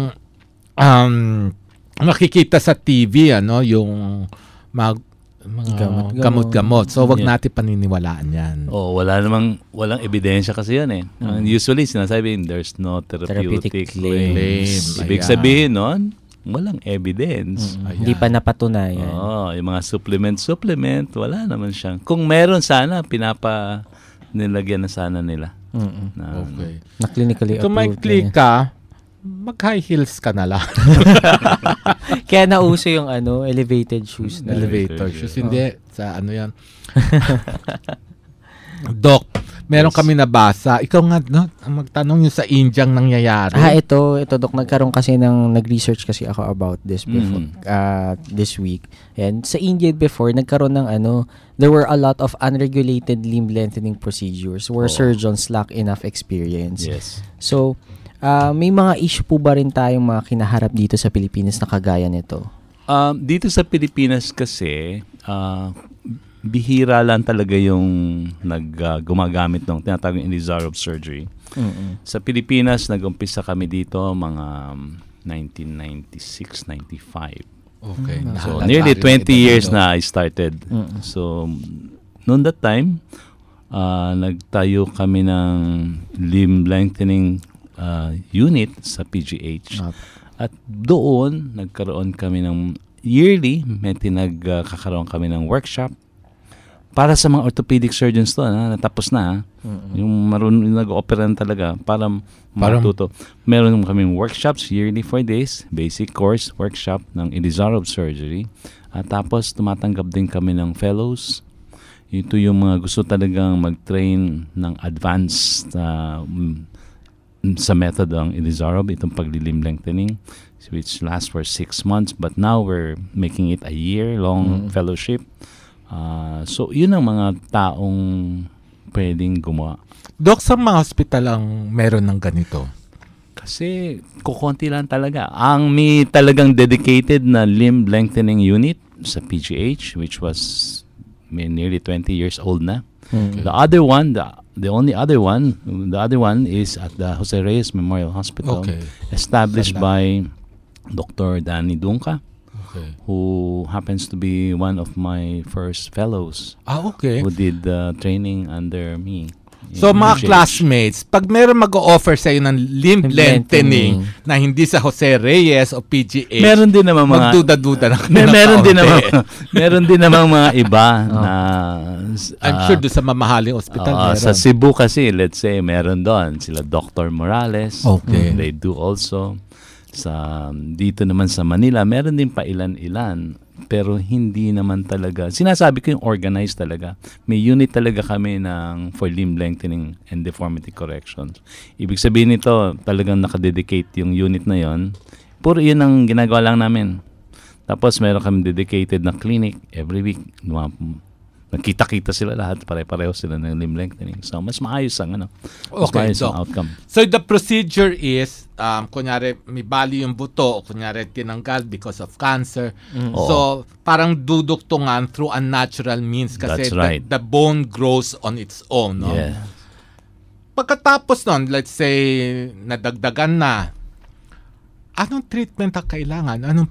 nakikita sa TV, yung mga gamot-gamot. So, wag natin paniniwalaan yan. Walang ebidensya kasi yan eh. Usually, sinasabi, there's no therapeutic claims. Ibig sabihin nun, walang evidence. Hindi pa napatunayan. Yung mga supplement, wala naman siyang. Kung meron sana, nilagyan na sana nila. Okay. Na clinically approved. Kung may click ka, mag-high heels ka na lang. Kaya nauso yung elevated shoes. Elevator shoes. Hindi. Sa yan. Doc, meron kami nabasa. Ikaw nga, magtanong yung sa Indiang nangyayari. Ito, Doc. Nagkaroon kasi nag-research kasi ako about this before, this week. And sa India before, nagkaroon ng there were a lot of unregulated limb lengthening procedures where surgeons lack enough experience. Yes. So, may mga issue po ba rin tayong mga kinaharap dito sa Pilipinas na kagaya nito? Dito sa Pilipinas kasi, bihira lang talaga yung gumagamit ng tinatawag yung Elizarov surgery. Sa Pilipinas, nag-umpisa kami dito mga 1996, 95. Okay. So, nearly 20 years na I started. So, noon that time, nagtayo kami ng limb lengthening unit sa PGH. At doon, nagkaroon kami ng yearly, nagkakaroon kami ng workshop para sa mga orthopedic surgeons to, natapos na. Yung marunong nag-opera talaga para matuto. Meron kaming workshops, yearly 4 days, basic course, workshop ng Elizarov surgery. At tapos, tumatanggap din kami ng fellows. Ito yung mga gusto talagang mag-train ng advanced sa method ng Elizarov, itong paglilim lengthening, which lasts for 6 months, but now we're making it a year-long fellowship. So, yun ang mga taong pwedeng gumawa. Dok, sa mga hospital ang meron ng ganito? Kasi, kukunti lang talaga. Ang may talagang dedicated na limb lengthening unit sa PGH, which was nearly 20 years old na. The other one, the other one is at the Jose Reyes Memorial Hospital, established by Dr. Danny Dunca, who happens to be one of my first fellows. Who did training under me. So mga classmates, pag meron mag-o-offer sa iyo ng limb lengthening na hindi sa Jose Reyes o PGH, meron din naman mga magduda-duda na meron din naman mga iba na I'm sure doon sa mamahaling ospital sa Cebu kasi, let's say, meron doon sila Dr. Morales. They do also. Dito naman sa Manila, meron din pa ilan-ilan. Pero hindi naman talaga. Sinasabi ko yung organized talaga. May unit talaga kami for limb lengthening and deformity corrections. Ibig sabihin nito, talagang nakadedicate yung unit na yon. Puro yun ang ginagawa lang namin. Tapos meron kami dedicated na clinic every week. Nagkita-kita sila lahat, pare-pareho sila ng limb lengthening. So, mas maayos ang maayos ang outcome. So, the procedure is, kunyari, may bali yung buto, o kunyari, tinanggal because of cancer. So, parang duduktungan through unnatural means kasi the bone grows on its own. No? Yeah. Pagkatapos nun, let's say, nadagdagan na, anong treatment ang kailangan? Anong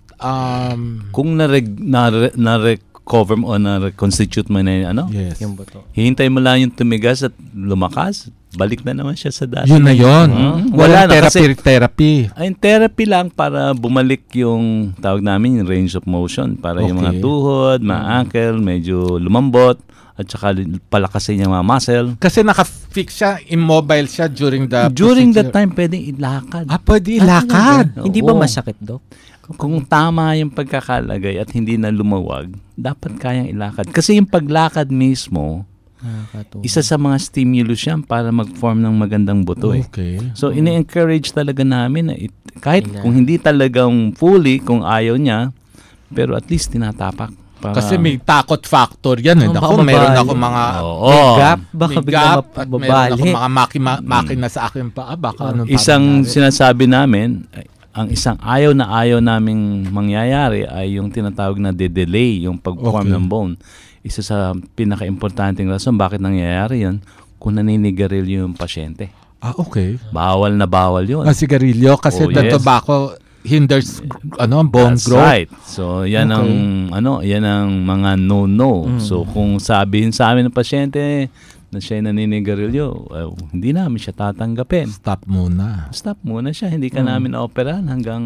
kung na-recover mo o na-reconstitute mo na yung buto. Hihintay mo lang yung tumigas at lumakas, balik na naman siya sa dati. Yun na yun. Wala na therapy. Ay, therapy lang para bumalik yung tawag namin, yung range of motion. Para yung mga tuhod, mga ankle, medyo lumambot, at saka palakasin yung mga muscle. Kasi naka-fix siya, immobile siya during the time, pwedeng ilakad. Pwede ilakad. Hindi ba masakit, Doc? Kung tama yung pagkakalagay at hindi na lumawag, dapat kayang ilakad. Kasi yung paglakad mismo, isa sa mga stimulus yan para mag-form ng magandang buto. Okay. So, ini-encourage talaga namin na kahit kung hindi talagang fully, kung ayaw niya, pero at least tinatapak. Kasi may takot factor yan. Meron ako mga baka bigla mababali. Meron ako mga makina sa akin pa. Isang sinasabi namin, ang isang ayaw naming mangyayari ay yung tinatawag na delay, yung pag-form ng bone. Isa sa pinaka-importanting rason bakit nangyayari yun, kung naninigarilyo yung pasyente. Okay. Bawal na bawal yun. Sigarilyo kasi the tobacco hinders bone growth. Right. So yan yan ang mga no-no. So kung sabihin sa amin ng pasyente na siya naninigarilyo, hindi namin siya tatanggapin. Stop muna siya. Hindi ka namin na-operahan hanggang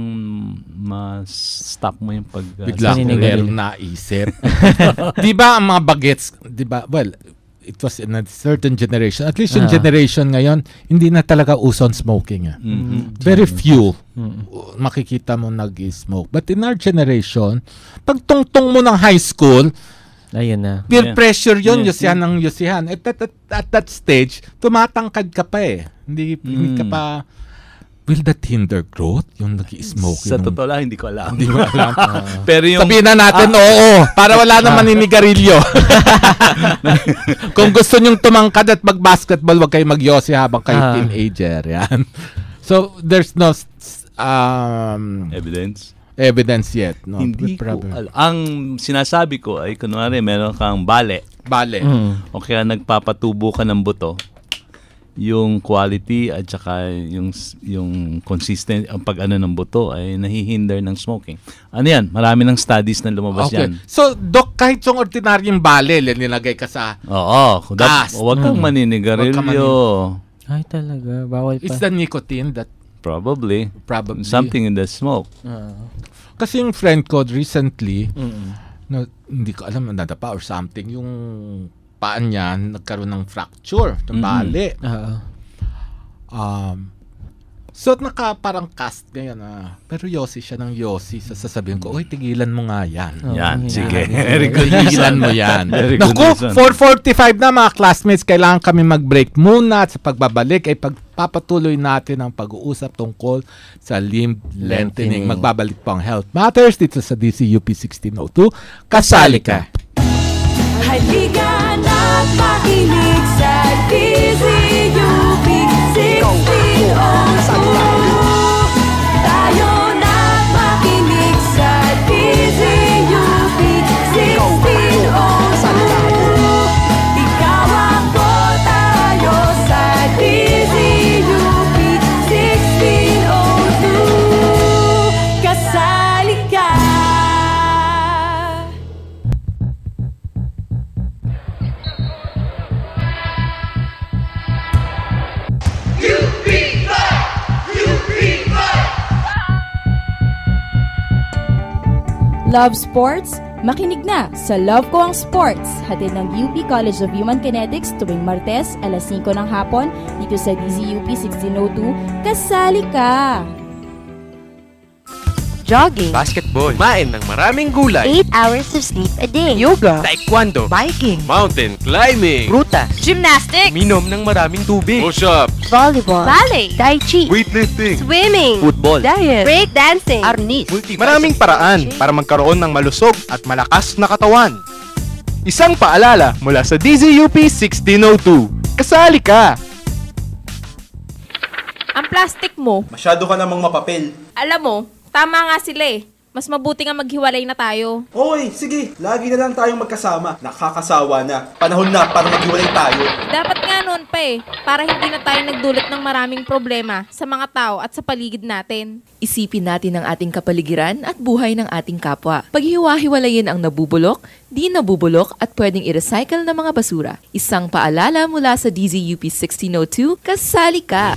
ma-stop mo yung bigla ko naisip. Di ba ang mga bagets, di ba, well, it was in a certain generation. At least yung generation ngayon, hindi na talaga uso smoking. Very few makikita mo nag-smoke. But in our generation, pag tungtong mo ng high school, ayun na. Peer pressure yun, yusihan ng yusihan. At that stage, tumatangkad ka pa Hindi ka pa... Will that hinder growth? Yung nag-i-smoke? Sa totoo lang, hindi ko alam. Hindi mo alam. Pero yung... Sabihin na natin, oo. Para wala na maninigarilyo. Kung gusto nyong tumangkad at mag-basketball, wag kayo mag-yosi habang kayo teenager. Yan. So, there's no... evidence yet. No? Hindi ko ang sinasabi ko ay kunwari meron kang bale. O kaya nagpapatubo ka ng buto, yung quality at saka yung consistent ang pag-ano ng buto ay nahihinder ng smoking. Ano yan? Marami ng studies na lumabas yan. So, Doc, kahit yung ordinaryong bale, nilagay ka sa gas. Huwag kang maninigarilyo. Ay, talaga. Bawal pa. It's the nicotine that Probably. Something in the smoke. Kasi yung friend ko recently, hindi ko alam, nadapa or something, yung paan niya, nagkaroon ng fracture, ng bali. So, parang cast ngayon. Pero yosi siya ng yosi. Sasabihin ko, tigilan mo nga yan. Yan, sige. Tigilan mo yan. Naku, 4:45 na mga classmates. Kailangan kami mag-break muna. At sa pagbabalik ay pagpapatuloy natin ang pag-uusap tungkol sa limb lengthening. Magbabalik po ang Health Matters dito sa DCUP 1602. Kasali ka! Halika na't makinig sa DCUP 1602. Tayo na't makinig sa DCUP 1602. Ikaw ako, tayo sa DCUP 1602. Kasali ka. Love sports? Makinig na sa Love Ko Ang Sports, hatid ng UP College of Human Kinetics tuwing Martes, alas 5 ng hapon, dito sa DZUP 1602. Kasali ka! jogging, basketball, kumain ng maraming gulay, 8 hours of sleep a day, yoga, taekwondo, biking, mountain climbing, prutas, Gymnastics, minom ng maraming tubig, push-ups, volleyball, ballet, tai chi, weightlifting, swimming, football, diet, break dancing, arnis. Maraming paraan para magkaroon ng malusog at malakas na katawan. Isang paalala mula sa DZUP 1602. Kasali ka! Ang plastic mo, masyado ka namang mapapel. alam mo, tama nga sila eh. Mas mabuti nga maghiwalay na tayo. Okay, sige. Lagi na lang tayong magkasama. Nakakasawa na. Panahon na para maghiwalay tayo. Dapat nga noon pa eh, para hindi na tayo nagdulot ng maraming problema sa mga tao at sa paligid natin. Isipin natin ang ating kapaligiran at buhay ng ating kapwa. Paghiwa-hiwalayin ang nabubulok, di nabubulok at pwedeng i-recycle na mga basura. Isang paalala mula sa DZUP 1602, kasali ka!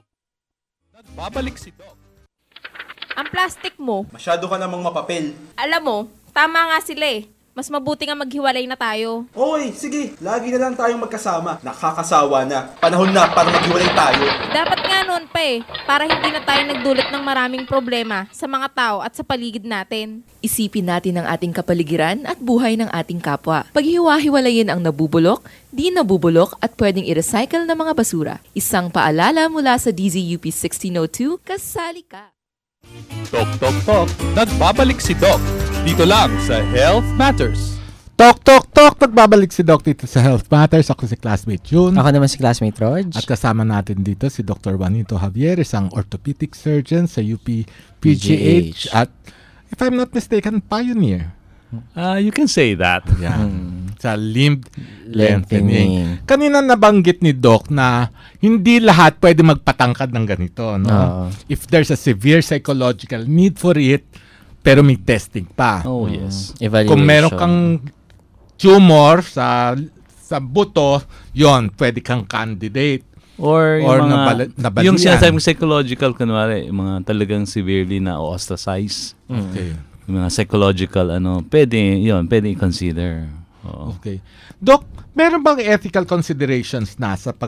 Babalik si Doc. Ang plastic mo, masyado ka namang mapapel. alam mo, tama nga sila eh. Mas mabuti nga maghiwalay na tayo. Okay, sige. Lagi na lang tayong magkasama. Nakakasawa na. Panahon na para maghiwalay tayo. Dapat nga noon pa eh, para hindi na tayo nagdulot ng maraming problema sa mga tao at sa paligid natin. Isipin natin ang ating kapaligiran at buhay ng ating kapwa. Paghiwa-hiwalayin ang nabubulok, di nabubulok at pwedeng i-recycle na mga basura. Isang paalala mula sa DZUP 1602, kasali ka! Tok, tok, tok. Nagbabalik si Doc. Dito lang sa Health Matters. Tok, tok, tok. Nagbabalik si Doc dito sa Health Matters. Ako si Classmate June. Ako naman si Classmate Rog. At kasama natin dito si Dr. Juanito Javier, isang orthopedic surgeon sa UP PGH. At if I'm not mistaken, pioneer. You can say that. Yeah. Sa limb lengthening. Kanina nabanggit ni Doc na hindi lahat pwede magpatangkad ng ganito. No? If there's a severe psychological need for it, pero may testing pa. Oh, yes. Evaluation. Kung meron kang tumor sa buto, yon pwede kang candidate. Or yung mga, nabalian. yung sinasabing psychological, kunwari, yung mga talagang severely na ostracized. Okay. Yung mga psychological, pwede i-consider. Oo. Okay. Doc, meron bang ethical considerations na sa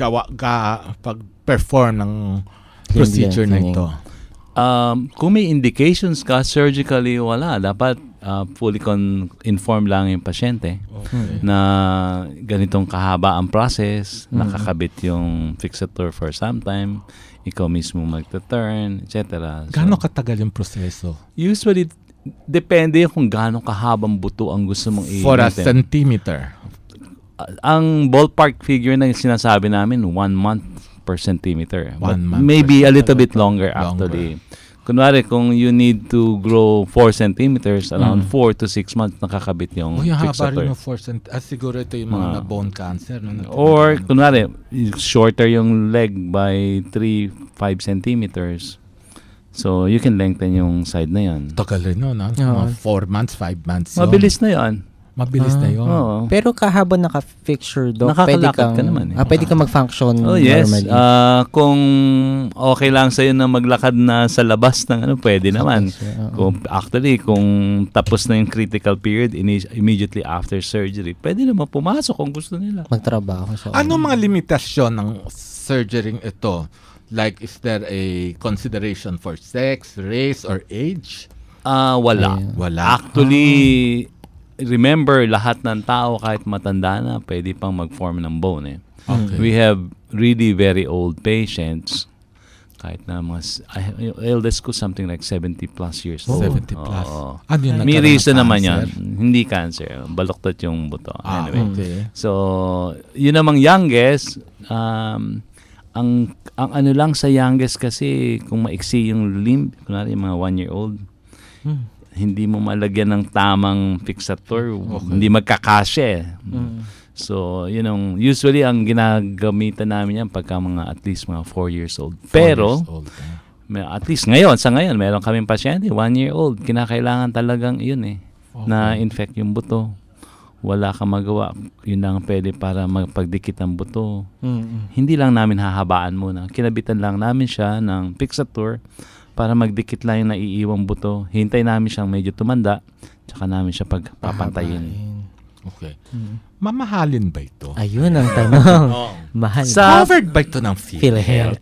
pag-perform ng procedure na ito? Kung may indications ka, surgically wala. Dapat fully informed lang yung pasyente na ganitong kahaba ang process, nakakabit yung fixator for some time, ikaw mismo magta-turn, etc. Gaano katagal yung proseso? Usually, depende kung gaano kahabang buto ang gusto mong i-maintain. For a centimeter. Ang ballpark figure na sinasabi namin, 1 month per centimeter. But month maybe a little bit longer actually. Kunwari, kung you need to grow 4 centimeters, around 4 to 6 months nakakabit yung fixator. Haba rin yung 4 centimeters. Siguro ito yung mga bone cancer. Or, kunwari, shorter yung leg by 3-5 centimeters. So, you can lengthen yung side na yan. Tagal rin yun, 4 months, 5 months. Mabilis na yun. Mabilis na yun. Pero kahabang naka-fixture, Doc, nakakalakad ka naman. Pwede kang mag-function yes. normally. Kung okay lang sa'yo na maglakad na sa labas ng pwede naman. Kung tapos na yung critical period, immediately after surgery, pwede naman pumasok kung gusto nila. Magtrabaho. Ano mga limitasyon ng surgery ito? Like, is there a consideration for sex, race, or age? Wala. Actually, remember, lahat ng tao, kahit matanda na, pwede pang mag-form ng bone. Okay. We have really very old patients, kahit na eldest ko something like 70 plus years old. 70 plus. May reason naman yan. Hindi cancer. Baluktot yung buto. Anyway. Okay. So, yun namang youngest, ang ano lang sa youngest kasi, kung maiksi yung limb, kunwari yung mga 1-year-old, hindi mo malagyan ng tamang fixator, hindi magkakasya. So, usually ang ginagamitan namin yan pagka mga at least mga 4 years old. Pero, at least sa ngayon, meron kaming pasyente, 1-year-old, kinakailangan talagang na-infect yung buto. Wala kang magawa. Yun lang pwede para magpagdikit ang buto. Hindi lang namin hahabaan muna. Kinabitan lang namin siya ng fixator para magdikit lang yung naiiwang buto. Hintay namin siyang medyo tumanda, tsaka namin siya pagpapantayin. Okay. Mamahalin ba ito? Ayun ang tanong. Mahal. Covered ba ito ng PhilHealth?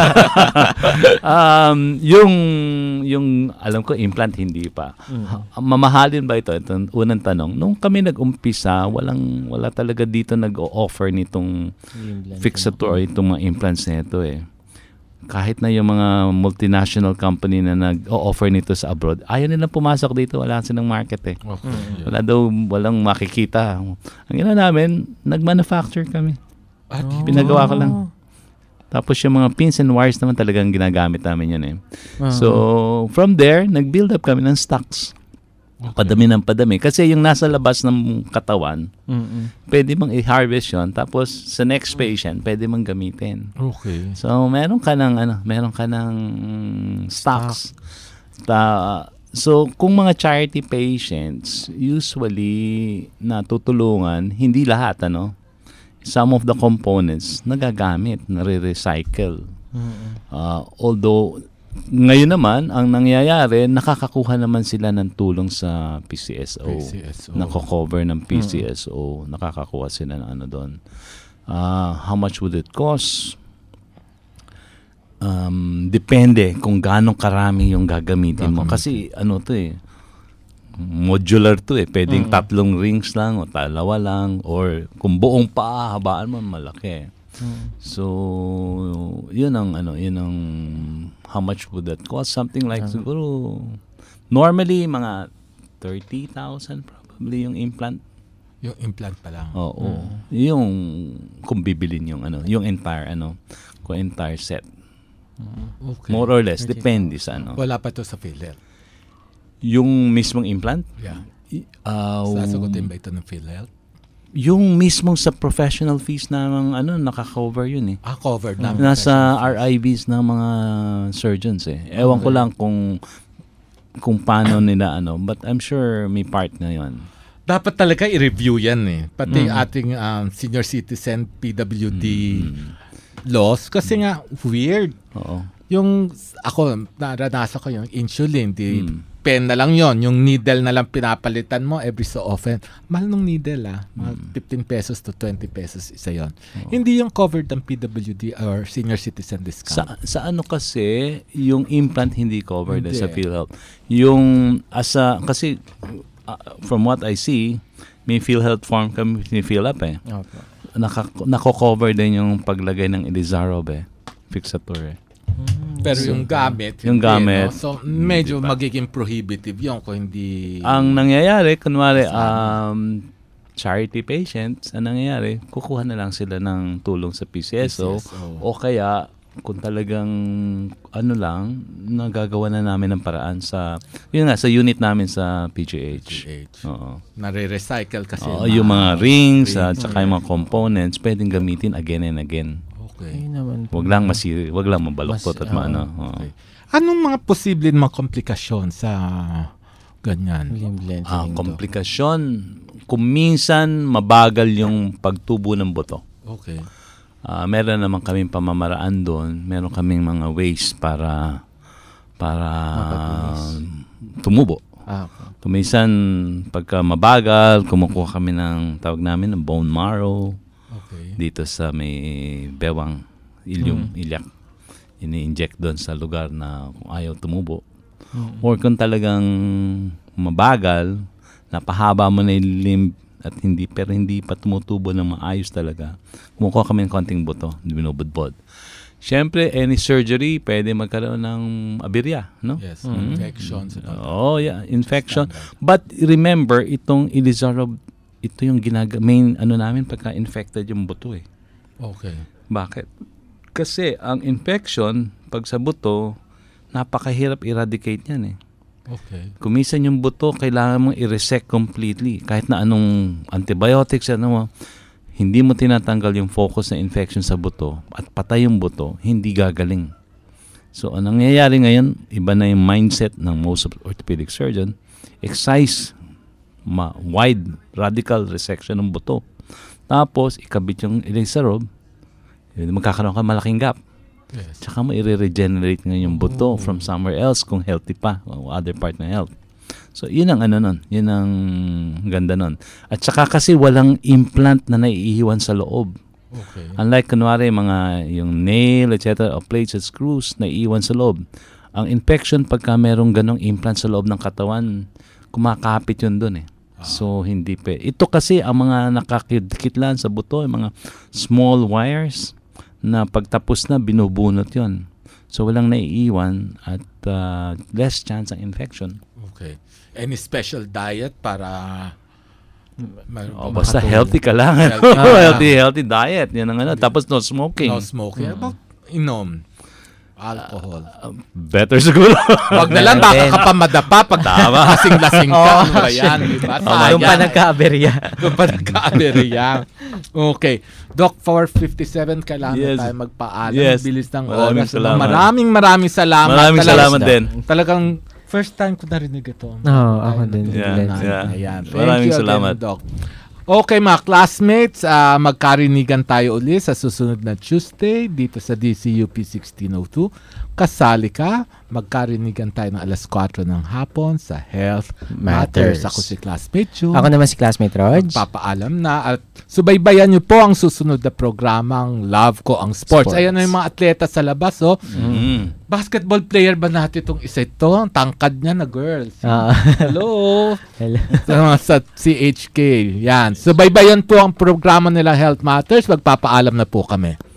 Yung alam ko implant hindi pa. Mamahalin ba ito? Itong unang tanong. Nung kami nag-umpisa, wala talaga dito nag-o-offer nitong fixator or itong mga implants nito eh. Kahit na yung mga multinational company na nag-o-offer nito sa abroad, ayaw nilang pumasok dito, wala silang market eh. Walang makikita. Ang ginawa namin, nag-manufacture kami. Pinagawa ko lang. Tapos yung mga pins and wires naman talagang ginagamit namin yun eh. So, from there, nag-build up kami ng stocks. Padami ng padami. Kasi yung nasa labas ng katawan, pwede mong i-harvest yun. Tapos, sa next patient, pwede mong gamitin. Okay. So, meron ka ng stocks. So, kung mga charity patients, usually natutulungan, hindi lahat, some of the components nagagamit, nare-recycle. Although, ngayon naman, ang nangyayari, nakakakuha naman sila ng tulong sa PCSO. Nako-cover ng PCSO. Nakakakuha sila ng doon. How much would it cost? Depende kung gaano karami yung gagamitin mo. Kasi to modular to eh. Pwedeng 3 rings lang o 2 lang or kung buong pahabaan mo malaki. So yun ang how much would that cost? Something like siguro normally mga 30,000 probably yung implant. Yung implant pa lang. Oo. Yung kung bibilin yung yung entire entire set. Okay. More or less depende sa Wala pa to sa PhilHealth. Yung mismong implant? Yeah. Sasagutin ba ito ng PhilHealth? Yung mismong sa professional fees na naka-cover yun eh. Covered na. Nasa RIVs ng mga surgeons eh. Ewan ko lang kung paano nila but I'm sure may part na yun. Dapat talaga i-review yan eh. Pati ating senior citizen PWD laws kasi nga weird. Oo. Yung ako naranasan ko yung insulin, pen na lang yon, yung needle na lang pinapalitan mo every so often. Mahal nung needle mga 15 pesos to 20 pesos isa yon. Hindi yung covered ng PWD or senior citizen discount. Sa kasi yung implant hindi covered sa PhilHealth. Yung kasi from what I see, may PhilHealth form kami ni-fill up eh. Okay. Nako-cover din yung paglagay ng Elizarob fixator Pero yung gamit. So, medyo magiging prohibitive yun kung hindi... Ang nangyayari, kunwari, charity patients, ang nangyayari, kukuha na lang sila ng tulong sa PCSO. O kaya, kung talagang nagagawa na namin ng paraan sa unit namin sa PGH. Oo. Nare-recycle kasi. Yung mga rings at saka yung mga components, pwedeng gamitin again and again. Okay. Wag lang mabaluktot at maano. Okay. Anong mga posibleng mga komplikasyon sa ganyan? Komplikasyon, kung minsan mabagal yung pagtubo ng buto. Okay. Meron naman kaming pamamaraan doon. Meron kaming mga ways para tumubo. Okay. Minsan pagka mabagal, kumukuha kami ng tawag namin ng bone marrow. Dito sa may bewang ilyak. Ini-inject doon sa lugar na kung ayaw tumubo. Or kung talagang mabagal, napahaba mo na yung limb at hindi pa tumutubo ng maayos talaga, kumukuha kami ng konting buto, binubudbod. Siyempre, any surgery, pwede magkaroon ng aberya, no? Yes, infections. Infection. But remember, itong Elizarob, ito yung main namin pagka infected yung buto eh. Okay. Bakit? Kasi ang infection pag sa buto, napakahirap eradicate yan eh. Okay. Kumisan yung buto, kailangan mong i-resect completely. Kahit na anong antibiotics, hindi mo tinatanggal yung focus na infection sa buto at patay yung buto, hindi gagaling. So, ang nangyayari ngayon, iba na yung mindset ng most orthopedic surgeon, excise wide radical resection ng buto. Tapos, ikabit yung Elizarob, magkakaroon ka malaking gap. Yes. Tsaka mo i-regenerate ngayon yung buto from somewhere else kung healthy pa o other part ng health. So, yun ang nun. Yun ang ganda nun. At saka kasi walang implant na naiiwan sa loob. Okay. Unlike kunwari mga yung nail, etc. o plates and screws na iiwan sa loob. Ang infection pagka merong ganong implant sa loob ng katawan, kumakapit yun dun eh. So hindi pa. Ito kasi ang mga nakakidikit lang sa buto, yung mga small wires na pagtapos na binubunot yun. So walang naiiwan at less chance ng infection. Okay. Any special diet para basta healthy ka lang. Healthy diet. Yan ang ano. Tapos no smoking. No smoking. About inom. Alcohol. Better siguro. Wag na lang, baka ka pa madapa pag lasing-lasing ka. Yan, diba? Doon pa nagka-aberya. Okay. Doc, 4:57, kailangan tayo magpaalam. Bilis ng oras. Maraming salamat. Maraming salamat din. Talagang first time ko narinig ito. Ako din. Ayan. Maraming salamat. Doc. Okay mga classmates, magkarinigan tayo uli sa susunod na Tuesday dito sa DCUP 1602. Kasali ka, magkarinigan tayo ng alas 4 ng hapon sa Health Matters. Ako si classmate June. Ako naman si classmate Rog. Magpapaalam na at subaybayan niyo po ang susunod na programang Love Ko ang Sports. Ayan na yung mga atleta sa labas. Basketball player ba natin itong isa ito? Ang tangkad niya na girls. Hello. Sa CHK. Yan. Subaybayan po ang programa nila Health Matters. Magpapaalam na po kami.